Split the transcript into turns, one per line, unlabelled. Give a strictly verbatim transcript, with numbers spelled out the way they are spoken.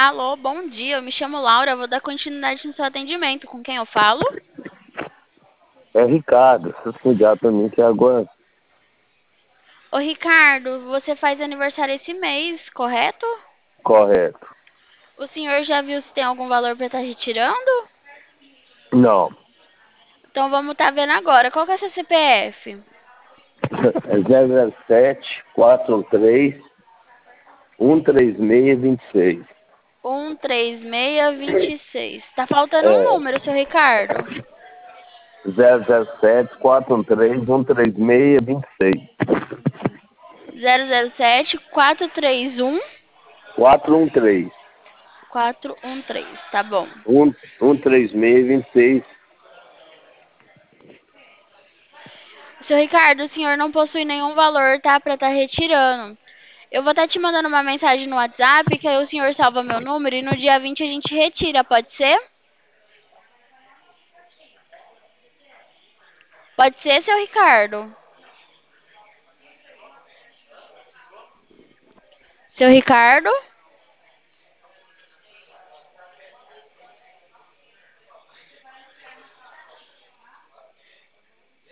Alô, bom dia. Eu me chamo Laura, vou dar continuidade no seu atendimento. Com quem eu falo?
É Ricardo, se você ligar pra mim que agora
Ô, Ricardo, você faz aniversário esse mês, correto?
correto.
O senhor já viu se tem algum valor para estar retirando?
Não.
Então vamos estar vendo agora. Qual que é seu C P F?
É zero zero sete, quatro três, um três seis, dois seis.
um três seis dois seis. Tá faltando um
É
número, seu Ricardo.
zero zero sete, quatro três, um três seis, dois seis.
zero zero sete quatro três um
quatro um três,
quatro um três. Tá bom.
um, um três seis, dois seis.
Seu Ricardo, o senhor não possui nenhum valor, tá? Pra estar retirando. Eu vou estar te mandando uma mensagem no WhatsApp, que aí o senhor salva meu número e no dia vinte a gente retira, pode ser? Pode ser, seu Ricardo? Seu Ricardo?